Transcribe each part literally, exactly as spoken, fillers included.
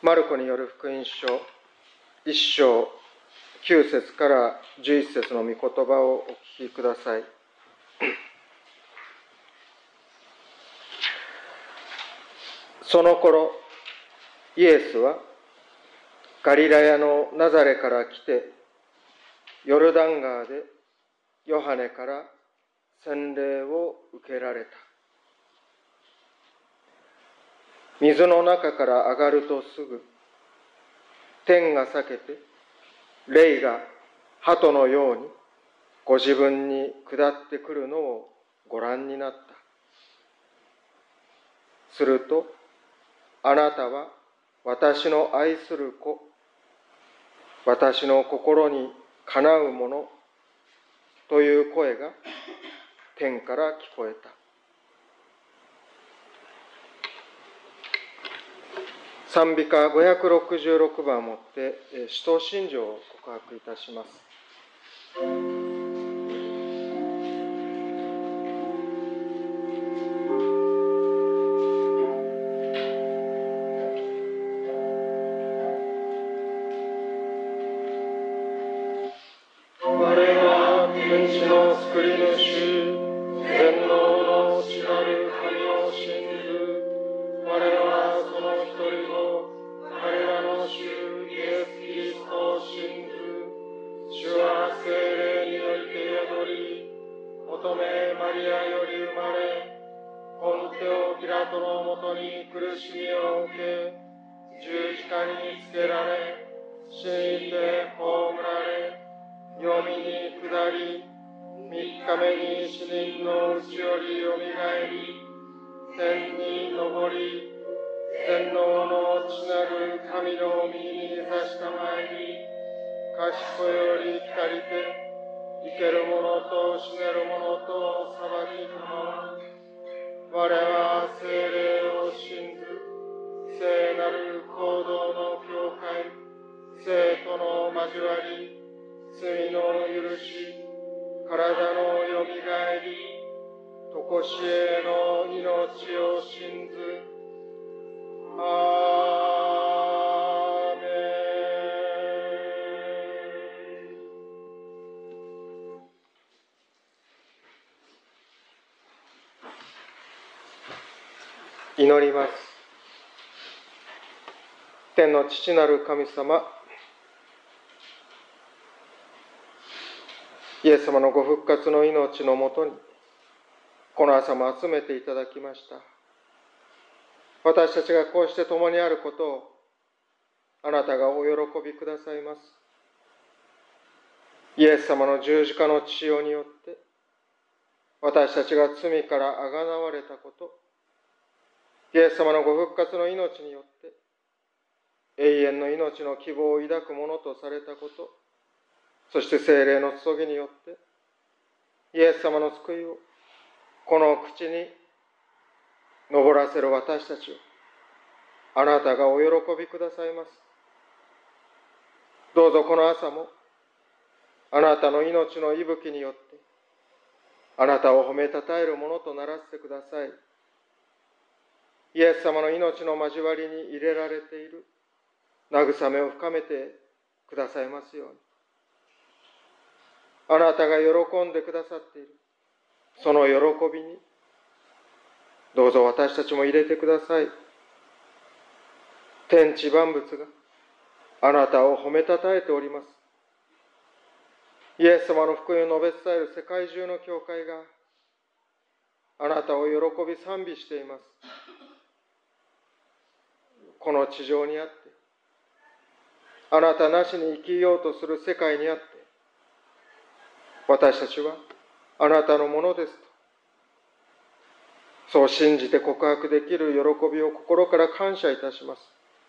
マルコによる福音書いっ章きゅう節からじゅういち節の御言葉をお聞きください。その頃、イエスはガリラヤのナザレから来て、ヨルダン川でヨハネから洗礼を受けられた。水の中から上がるとすぐ、天が裂けて、霊が鳩のようにご自分に下ってくるのをご覧になった。すると、あなたは私の愛する子、私の心にかなうものという声が天から聞こえた。賛美歌ごひゃくろくじゅうろくばんをもって使徒信条を告白いたします。祈ります。天の父なる神様、イエス様のご復活の命のもとに、この朝も集めていただきました。私たちがこうして共にあることを、あなたがお喜びくださいます。イエス様の十字架の血潮によって、私たちが罪からあがなわれたこと、イエス様のご復活の命によって、永遠の命の希望を抱くものとされたこと、そして聖霊の注ぎによって、イエス様の救いを、この口に上らせる私たちを、あなたがお喜びくださいます。どうぞこの朝も、あなたの命の息吹によって、あなたを褒めたたえるものとならせてください。イエス様の命の交わりに入れられている慰めを深めてくださいますように。あなたが喜んでくださっているその喜びにどうぞ私たちも入れてください。天地万物があなたを褒めたたえております。イエス様の福音を述べ伝える世界中の教会があなたを喜び賛美しています。この地上にあって、あなたなしに生きようとする世界にあって、私たちはあなたのものですと、そう信じて告白できる喜びを心から感謝いたします。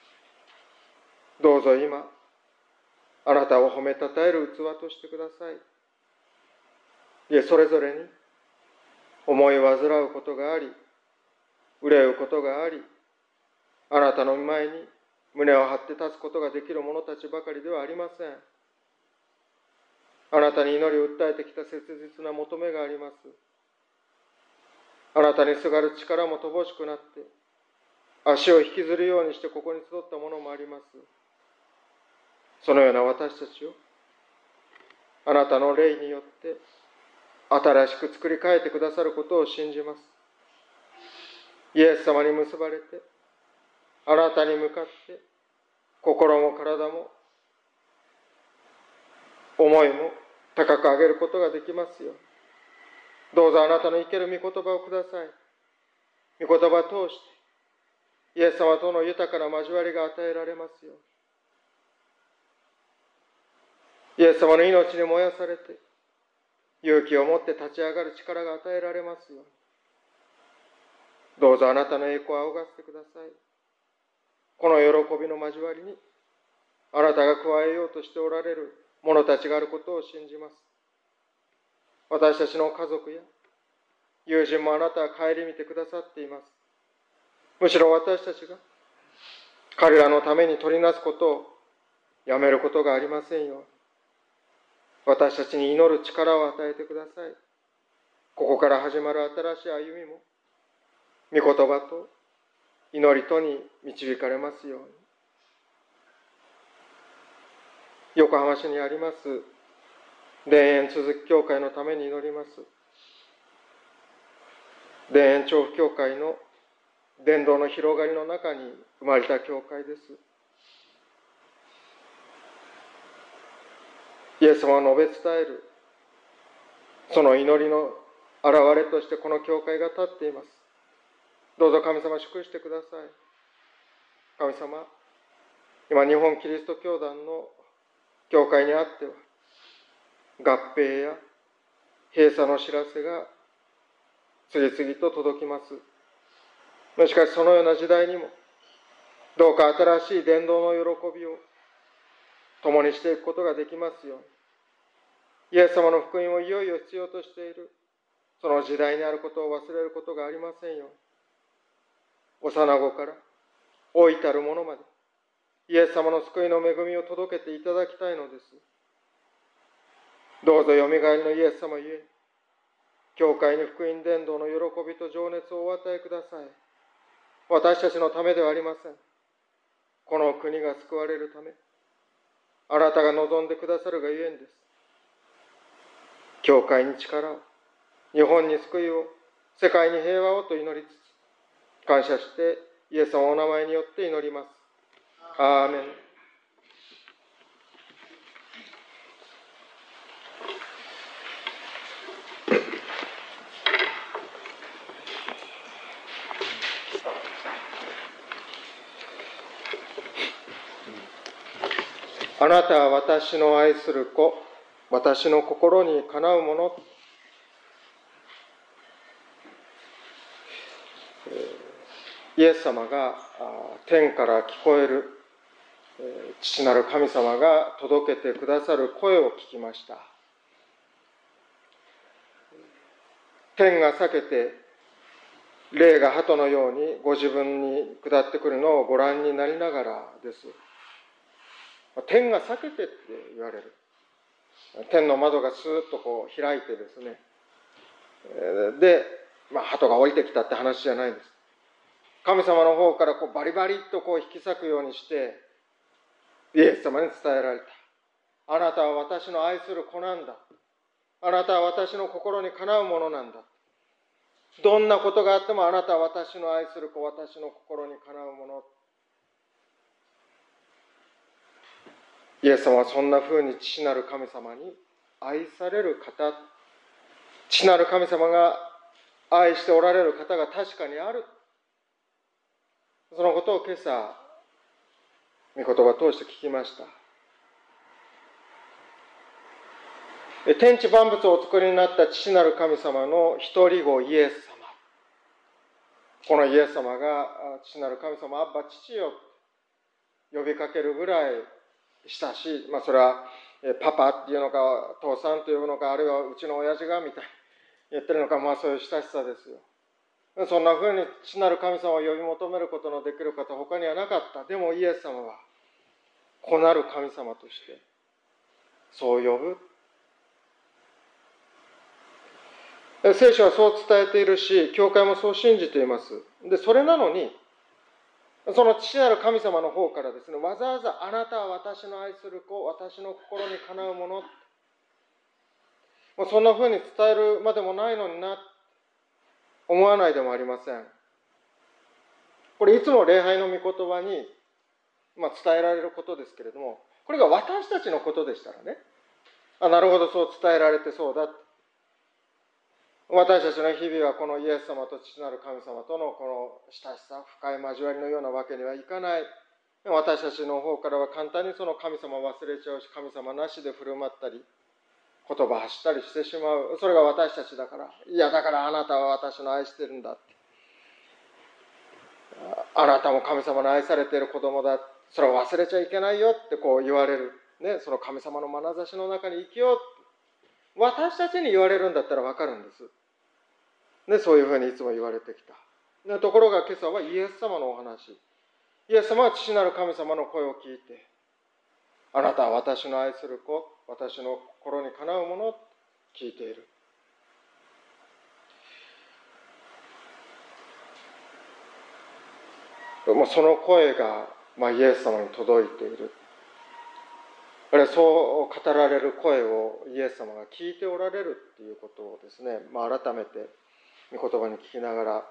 どうぞ今、あなたを褒めたたえる器としてください。いえ、それぞれに思い煩うことがあり、憂うことがあり、あなたの前に胸を張って立つことができる者たちばかりではありません。あなたに祈りを訴えてきた切実な求めがあります。あなたにすがる力も乏しくなって、 足を引きずるようにしてここに集ったものもあります。そのような私たちをあなたの霊によって新しく作り変えてくださることを信じます。イエス様に結ばれて、あなたに向かって心も体も思いも高く上げることができますように。どうぞあなたの生ける御言葉をください。御言葉を通してイエス様との豊かな交わりが与えられますように。イエス様の命に燃やされて勇気を持って立ち上がる力が与えられますように。どうぞあなたの栄光を仰がせてください。この喜びの交わりにあなたが加えようとしておられる者たちがあることを信じます。私たちの家族や友人もあなたは顧みてくださっています。むしろ私たちが彼らのために取りなすことをやめることがありませんように。私たちに祈る力を与えてください。ここから始まる新しい歩みも御言葉と祈りとに導かれますように。横浜市にあります田園続き教会のために祈ります。田園調布教会の伝道の広がりの中に生まれた教会です。イエス様を述べ伝えるその祈りの現れとしてこの教会が立っています。どうぞ神様祝してください。神様、今日本キリスト教団の教会にあっては合併や閉鎖の知らせが次々と届きます。しかしそのような時代にもどうか新しい伝道の喜びを共にしていくことができますように。イエス様の福音をいよいよ必要としているその時代にあることを忘れることがありませんように。幼子から老いたる者までイエス様の救いの恵みを届けていただきたいのです。どうぞよみがえりのイエス様ゆえ教会に福音伝道の喜びと情熱をお与えください。私たちのためではありません。この国が救われるためあなたが望んでくださるがゆえんです。教会に力を、日本に救いを、世界に平和をと祈りつつ感謝してイエス様のお名前によって祈ります。アーメン。あなたは私の愛する子、私の心にかなうもの。イエス様が天から聞こえる父なる神様が届けてくださる声を聞きました。天が裂けて霊が鳩のようにご自分に下ってくるのをご覧になりながらです。天が裂けてって言われる。天の窓がスーッとこう開いてですね、で、まあ、鳩が降りてきたって話じゃないです。神様の方からこうバリバリっとこう引き裂くようにしてイエス様に伝えられた。あなたは私の愛する子なんだ。あなたは私の心にかなうものなんだ。どんなことがあってもあなたは私の愛する子、私の心にかなうもの。イエス様はそんな風に父なる神様に愛される方、父なる神様が愛しておられる方が確かにある。そのことを今朝、御言葉を通して聞きました。天地万物をお作りになった父なる神様の一人子イエス様。このイエス様が父なる神様、アッバ父よ呼びかけるぐらい親しい、まあそれはパパっていうのか父さんというのか、あるいはうちの親父がみたいに言ってるのか、まあそういう親しさですよ。そんなふうに父なる神様を呼び求めることのできる方他にはなかった。でもイエス様は子なる神様としてそう呼ぶ。聖書はそう伝えているし、教会もそう信じています。で、それなのにその父なる神様の方からですね、わざわざあなたは私の愛する子、私の心にかなうもの、もうそんなふうに伝えるまでもないのにな、思わないでもありません。これいつも礼拝の御言葉に、まあ、伝えられることですけれども、これが私たちのことでしたらね、あ、なるほど、そう伝えられてそうだ。私たちの日々はこのイエス様と父なる神様とのこの親しさ、深い交わりのようなわけにはいかない。私たちの方からは簡単にその神様を忘れちゃうし、神様なしで振る舞ったり、言葉発したりしてしまう。それが私たちだから。いや、だからあなたは私の愛してるんだって。あなたも神様の愛されている子供だ。それを忘れちゃいけないよってこう言われる。ね、その神様の眼差しの中に生きよう。私たちに言われるんだったら分かるんです。ね、そういうふうにいつも言われてきた。ところが今朝はイエス様のお話。イエス様は父なる神様の声を聞いて、あなたは私の愛する子、私の心にかなうもの、聞いている。もうその声が、まあ、イエス様に届いている。あるいはそう語られる声をイエス様が聞いておられるっていうことをですね、まあ、改めて御言葉に聞きながら、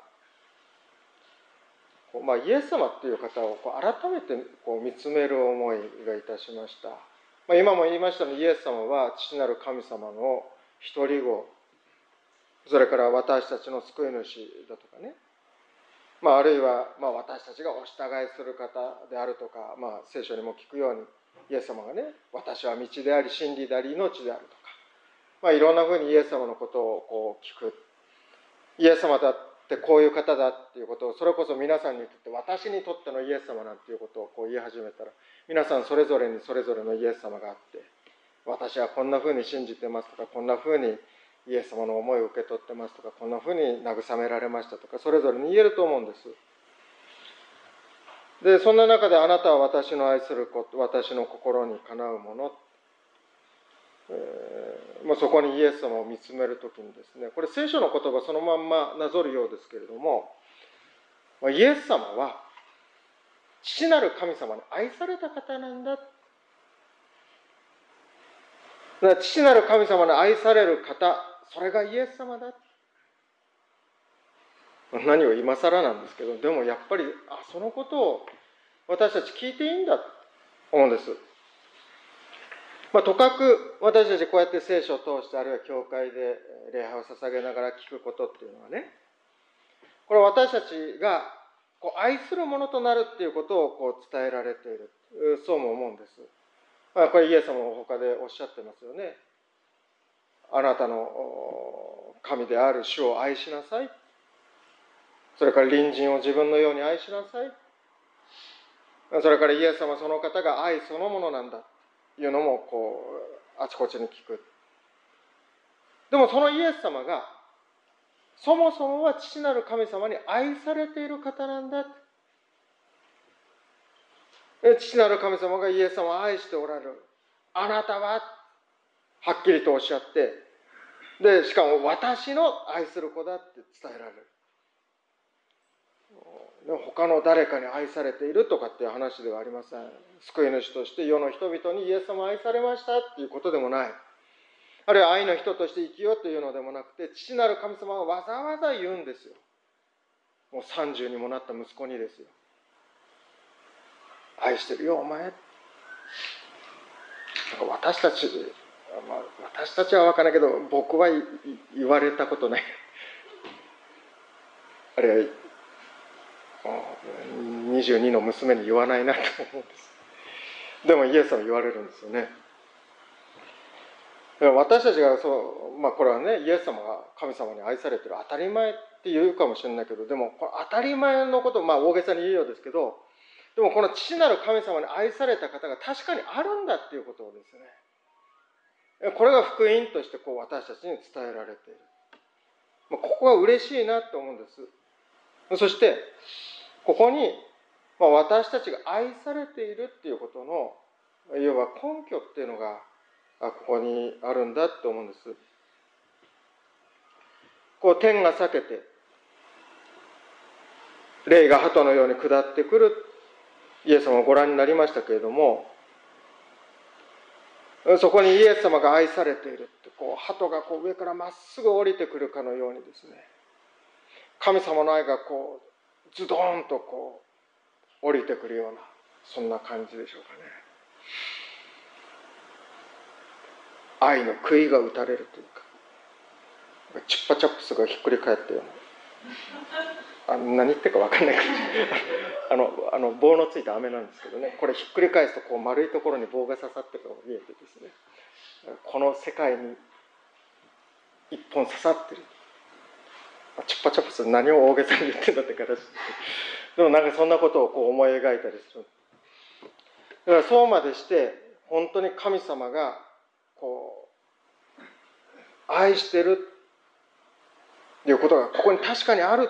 まあ、イエス様っていう方をこう改めてこう見つめる思いがいたしました。まあ、今も言いましたように、イエス様は父なる神様の一人子、それから私たちの救い主だとかね、まあ、あるいはまあ私たちがお従いする方であるとか、まあ、聖書にも聞くように、イエス様がね、私は道であり真理であり命であるとか、まあ、いろんなふうにイエス様のことをこう聞く。イエス様だってこういう方だっていうことを、それこそ皆さんにとって、私にとってのイエス様なんていうことをこう言い始めたら、皆さんそれぞれにそれぞれのイエス様があって、私はこんなふうに信じてますとか、こんなふうにイエス様の思いを受け取ってますとか、こんなふうに慰められましたとか、それぞれに言えると思うんです。で、そんな中であなたは私の愛する子、私の心にかなうもの、えーまあ、そこにイエス様を見つめるときにですね、これ聖書の言葉そのまんまなぞるようですけれども、イエス様は父なる神様に愛された方なんだ。父なる神様に愛される方、それがイエス様だ。何を今更なんですけど、でもやっぱりあそのことを私たち聞いていいんだと思うんです。まあ、とかく私たちこうやって聖書を通して、あるいは教会で礼拝を捧げながら聞くことっていうのはね、これは私たちがこう愛するものとなるっていうことをこう伝えられている、そうも思うんです。まあ、これイエス様も他でおっしゃってますよね。あなたの神である主を愛しなさい。それから隣人を自分のように愛しなさい。それからイエス様その方が愛そのものなんだというのもこうあちこちに聞く。でもそのイエス様がそもそもは父なる神様に愛されている方なんだ。父なる神様がイエス様を愛しておられる。あなたははっきりとおっしゃって、でしかも私の愛する子だって伝えられる。他の誰かに愛されているとかっていう話ではありません。救い主として世の人々にイエス様を愛されましたっていうことでもない。あるいは愛の人として生きようというのでもなくて、父なる神様がわざわざ言うんですよ。もうさんじゅうにもなった息子にですよ。愛してるよお前。なんか私たち、まあ、私たちは分からないけど、僕は言われたことない。あるいはにじゅうにの娘に言わないなと思うんです。でもイエスは言われるんですよね。私たちがそう、まあこれはね、イエス様が神様に愛されている当たり前って言うかもしれないけど、でもこれ当たり前のこと、まあ大げさに言うようですけど、でもこの父なる神様に愛された方が確かにあるんだっていうことをですね、これが福音としてこう私たちに伝えられている。ここは嬉しいなと思うんです。そしてここに私たちが愛されているっていうことのいわば根拠っていうのがここにあるんだと思うんです。こう天が裂けて霊が鳩のように下ってくるイエス様をご覧になりましたけれども、そこにイエス様が愛されているって、こう鳩がこう上からまっすぐ降りてくるかのようにですね、神様の愛がこうズドーンとこう降りてくるような、そんな感じでしょうかね。愛の杭が打たれるというか、チュッパチャップスがひっくり返ったような、あ何言ってるか分かんないあのあの棒のついた飴なんですけどね、これひっくり返すとこう丸いところに棒が刺さってるのが見えてですね、この世界に一本刺さってる。チュッパチャップス何を大げさに言ってんだって形でもなんかそんなことをこう思い描いたりする。だからそうまでして本当に神様がこう愛してるということがここに確かにある。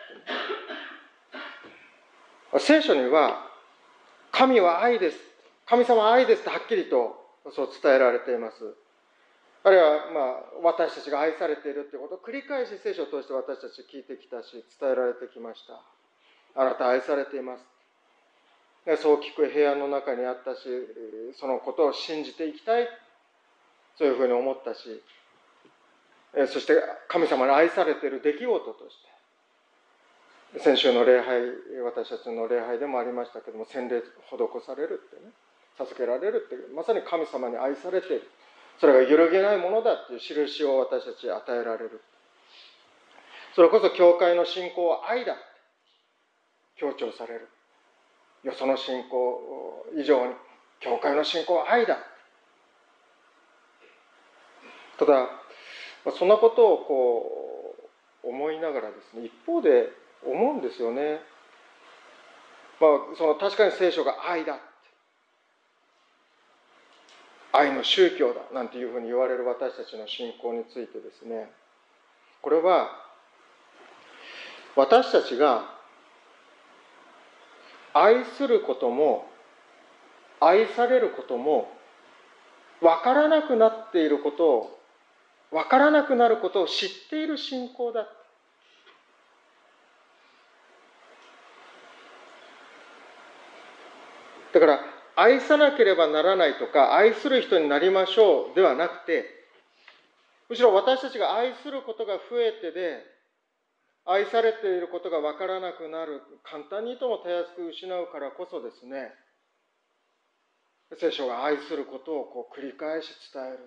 聖書には神は愛です、神様は愛ですとはっきりとそう伝えられています。あるいはまあ私たちが愛されているということを繰り返し聖書を通して私たち聞いてきたし、伝えられてきました。あなた愛されています。そう聞く平安の中にあったし、そのことを信じていきたい、そういうふうに思ったし、そして神様に愛されている出来事として先週の礼拝、私たちの礼拝でもありましたけども、洗礼施されるってね、授けられるって、まさに神様に愛されている、それが揺るげないものだっていう印を私たちに与えられる。それこそ教会の信仰は愛だって強調される。よその信仰以上に教会の信仰は愛だ。ただそんなことをこう思いながらですね、一方で思うんですよね。まあ、その確かに聖書が愛だ、愛の宗教だなんていうふうに言われる私たちの信仰についてですね、これは私たちが愛することも愛されることも分からなくなっていることを、分からなくなることを知っている信仰だ。だから愛さなければならないとか、愛する人になりましょうではなくて、むしろ私たちが愛することが増えてで、愛されていることが分からなくなる、簡単にともたやすく失うからこそですね、聖書が愛することをこう繰り返し伝える。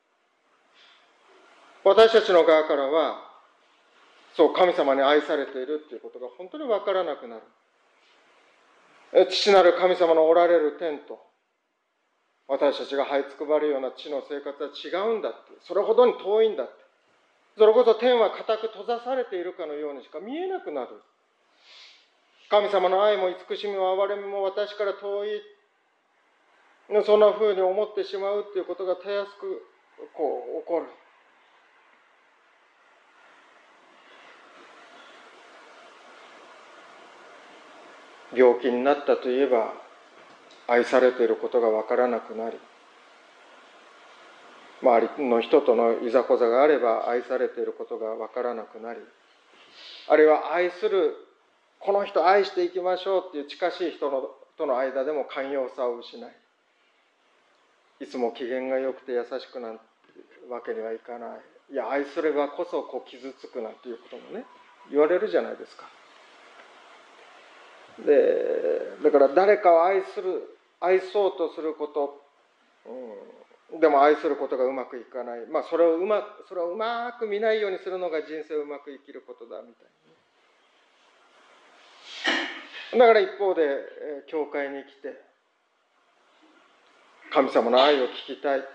私たちの側からは、そう神様に愛されているということが本当に分からなくなる。父なる神様のおられる天と私たちが這いつくばるような地の生活は違うんだって、それほどに遠いんだって、それこそ天は固く閉ざされているかのようにしか見えなくなる。神様の愛も慈しみも憐れみも私から遠い、そんなふうに思ってしまうということがたやすくこう起こる。病気になったといえば愛されていることが分からなくなり、周りの人とのいざこざがあれば愛されていることが分からなくなり、あるいは愛する、この人愛していきましょうっていう近しい人のとの間でも寛容さを失い、いつも機嫌が良くて優しくなんてわけにはいかない、いや愛すればこそこう傷つくなんていうこともね言われるじゃないですか。でだから誰かを愛する、愛そうとすること、うん、でも愛することがうまくいかない、まあそれをうまそれをうまく見ないようにするのが人生をうまく生きることだみたいな。だから一方で教会に来て神様の愛を聞きたい、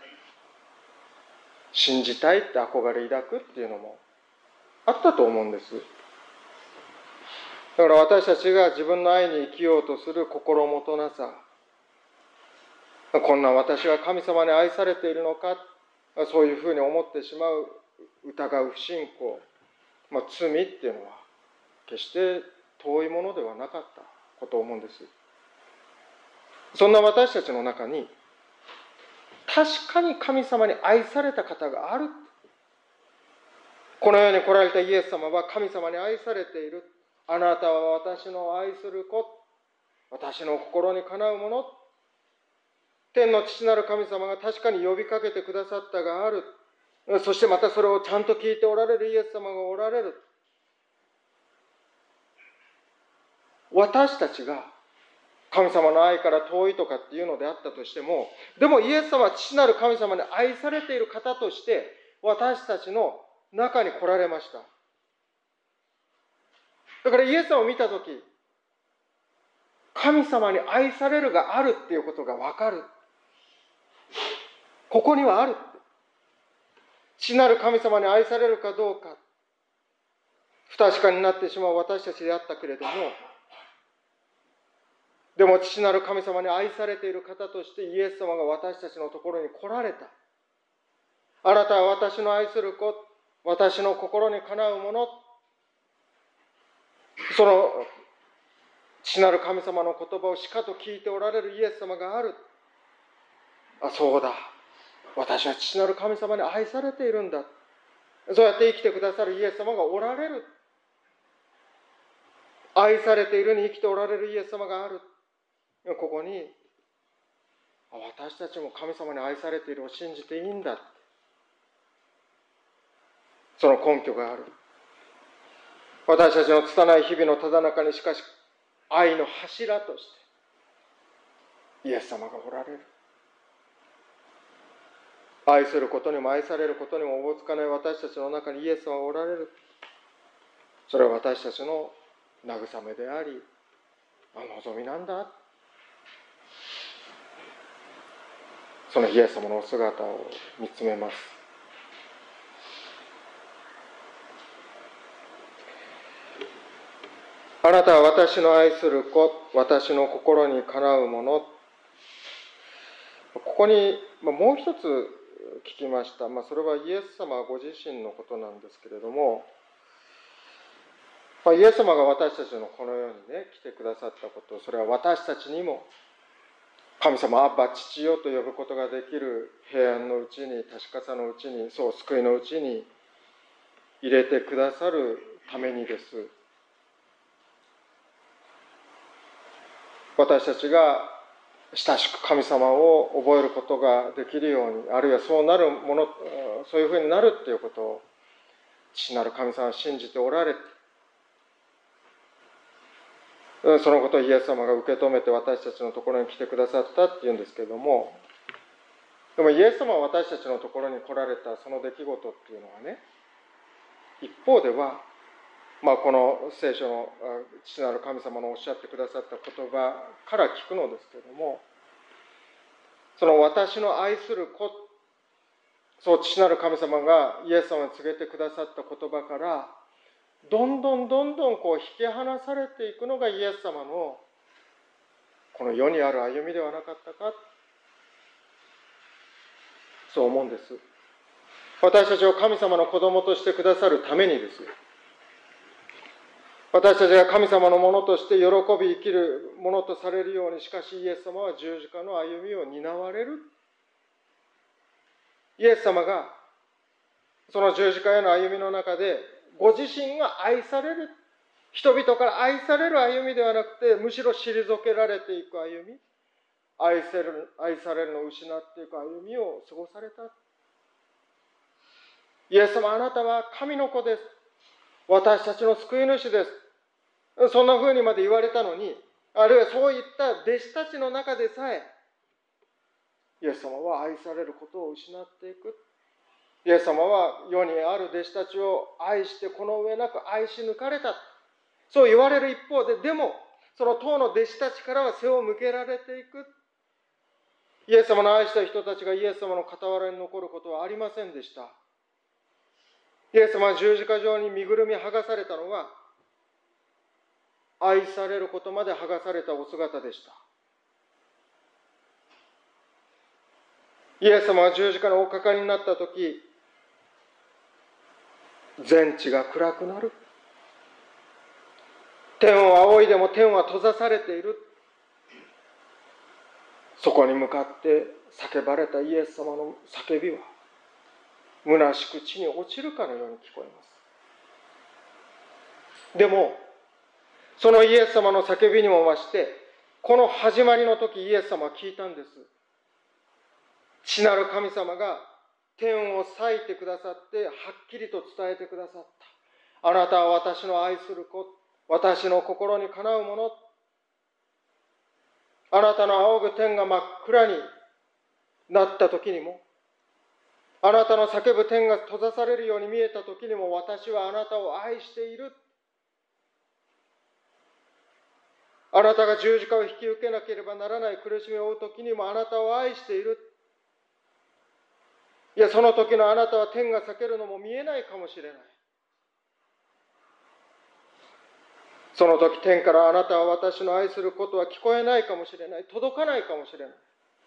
信じたいって憧れ抱くっていうのもあったと思うんです。だから私たちが自分の愛に生きようとする心もとなさ、こんな私は神様に愛されているのか、そういうふうに思ってしまう疑う不信仰、まあ、罪っていうのは決して遠いものではなかったことを思うんです。そんな私たちの中に確かに神様に愛された方がある。この世に来られたイエス様は神様に愛されている。あなたは私の愛する子。 私の心にかなうもの、天の父なる神様が確かに呼びかけてくださったがある。そしてまたそれをちゃんと聞いておられるイエス様がおられる。私たちが神様の愛から遠いとかっていうのであったとしても、でもイエス様は父なる神様に愛されている方として私たちの中に来られました。だからイエス様を見たとき、神様に愛されるがあるっていうことがわかる。ここにはある。父なる神様に愛されるかどうか、不確かになってしまう私たちであったけれども、でも父なる神様に愛されている方としてイエス様が私たちのところに来られた。あなたは私の愛する子、私の心にかなうもの、その父なる神様の言葉をしかと聞いておられるイエス様がある。あ、そうだ。私は父なる神様に愛されているんだ。そうやって生きてくださるイエス様がおられる。愛されているに生きておられるイエス様がある。ここに、私たちも神様に愛されているを信じていいんだ。その根拠がある。私たちの拙い日々のただ中にしかし、愛の柱として、イエス様がおられる。愛することにも愛されることにもおぼつかない私たちの中にイエス様がおられる。それは私たちの慰めであり、望みなんだ。そのイエス様のお姿を見つめます。あなたは私の愛する子、私の心にかなうもの。ここにもう一つ聞きました。まあ、それはイエス様ご自身のことなんですけれども、まあ、イエス様が私たちのこの世にね、来てくださったこと、それは私たちにも神様、アッバ、父よと呼ぶことができる平安のうちに、確かさのうちに、そう救いのうちに入れてくださるためにです。私たちが親しく神様を覚えることができるように、あるいはそうなるもの、そういうふうになるっていうことを父なる神様は信じておられて、そのことをイエス様が受け止めて私たちのところに来てくださったっていうんですけれども、でもイエス様は私たちのところに来られたその出来事っていうのはね、一方では、まあ、この聖書の父なる神様のおっしゃってくださった言葉から聞くのですけれども、その私の愛する子、そう父なる神様がイエス様に告げてくださった言葉から、どんどんどんどんこう引き離されていくのがイエス様のこの世にある歩みではなかったか、そう思うんです。私たちを神様の子供としてくださるためにですよ。私たちが神様のものとして喜び生きるものとされるように、しかしイエス様は十字架の歩みを担われる。イエス様がその十字架への歩みの中でご自身が愛される、人々から愛される歩みではなくて、むしろ退けられていく歩み、愛せる、愛されるのを失っていく歩みを過ごされた。イエス様、あなたは神の子です。私たちの救い主です。そんな風にまで言われたのに、あるいはそういった弟子たちの中でさえ、イエス様は愛されることを失っていく。イエス様は世にある弟子たちを愛してこの上なく愛し抜かれた。そう言われる一方で、でもその当の弟子たちからは背を向けられていく。イエス様の愛した人たちがイエス様の傍らに残ることはありませんでした。イエス様は十字架上に身ぐるみ剥がされたのは、愛されることまで剥がされたお姿でした。イエス様は十字架のおかかりになったとき、全地が暗くなる。天を仰いでも天は閉ざされている。そこに向かって叫ばれたイエス様の叫びは、虚しく地に落ちるかのように聞こえます。でも、そのイエス様の叫びにも増して、 この始まりの時、イエス様は聞いたんです。父なる神様が天を裂いてくださって、はっきりと伝えてくださった。あなたは私の愛する子、私の心にかなうもの。あなたの仰ぐ天が真っ暗になった時にも、あなたの叫ぶ天が閉ざされるように見えた時にも、私はあなたを愛している。あなたが十字架を引き受けなければならない苦しみを負う時にも、あなたを愛している。いや、その時のあなたは天が裂けるのも見えないかもしれない。その時天からあなたは私の愛することは聞こえないかもしれない。届かないかもしれない。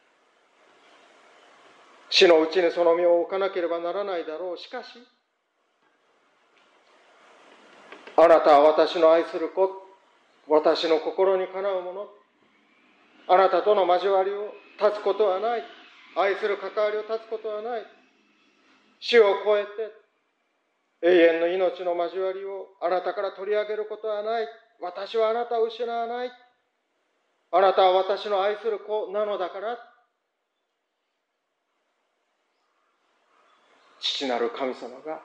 死のうちにその身を置かなければならないだろう。しかし、あなたは私の愛する子、私の心にかなうもの。あなたとの交わりを断つことはない。愛する関わりを断つことはない。死を超えて永遠の命の交わりをあなたから取り上げることはない。私はあなたを失わない。あなたは私の愛する子なのだから。父なる神様が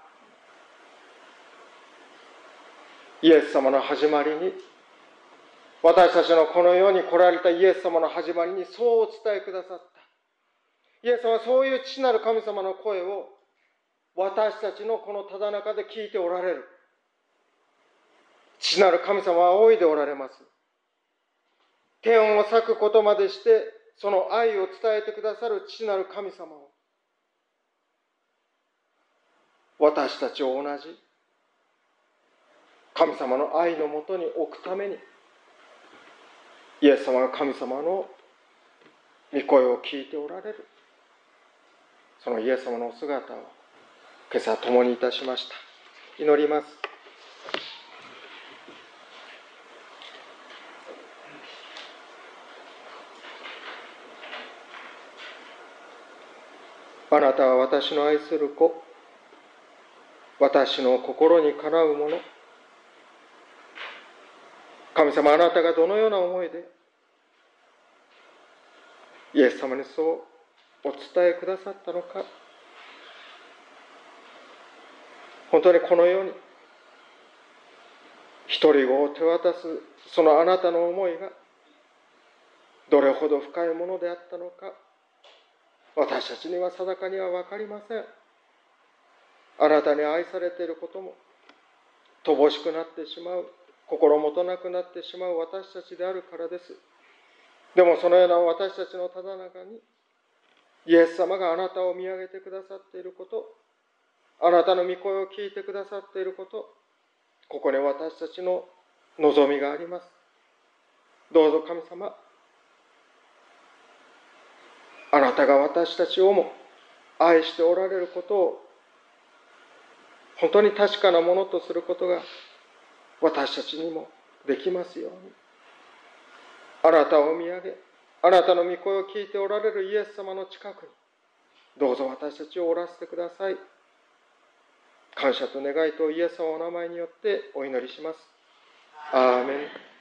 イエス様の始まりに、私たちのこの世に来られたイエス様の始まりにそうお伝えくださった。イエス様はそういう父なる神様の声を私たちのこのただ中で聞いておられる。父なる神様は仰いでおられます。天を裂くことまでしてその愛を伝えてくださる父なる神様を、私たちを同じ神様の愛のもとに置くために、イエス様が神様の御声を聞いておられる。そのイエス様の姿を今朝共にいたしました。祈ります。あなたは私の愛する子、私の心にかなうもの。神様、あなたがどのような思いでイエス様にそうお伝えくださったのか、本当にこの世に一人子を手渡すそのあなたの思いがどれほど深いものであったのか、私たちには定かには分かりません。あなたに愛されていることも乏しくなってしまう、心もとなくなってしまう私たちであるからです。でもそのような私たちのただ中に、イエス様があなたを見上げてくださっていること、あなたの御声を聞いてくださっていること、ここに私たちの望みがあります。どうぞ神様、あなたが私たちをも愛しておられることを本当に確かなものとすることが私たちにもできますように。あなたを見上げ、あなたの御声を聞いておられるイエス様の近くに、どうぞ私たちをおらせてください。感謝と願いとイエス様のお名前によってお祈りします。アーメン。